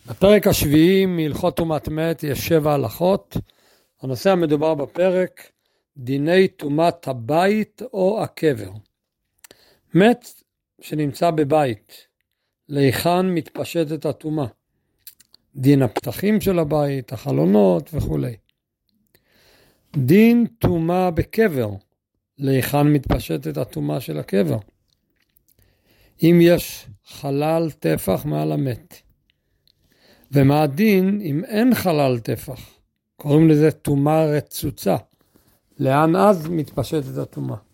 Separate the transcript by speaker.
Speaker 1: בפרק השביעי מהלכות טומאת מת יש 7 הלכות. הנושא המדובר בפרק, דיני טומאת הבית או הקבר. מת שנמצא בבית, להיכן מתפשטת הטומאה? דין הפתחים של הבית, החלונות וכו'. דין טומאה בקבר, להיכן מתפשטת הטומאה של הקבר? אם יש חלל טפח מעל המת. ומה הדין אם אין חלל טפח? קוראים לזה טומאה רצוצה. לאן אז מתפשטת הטומאה?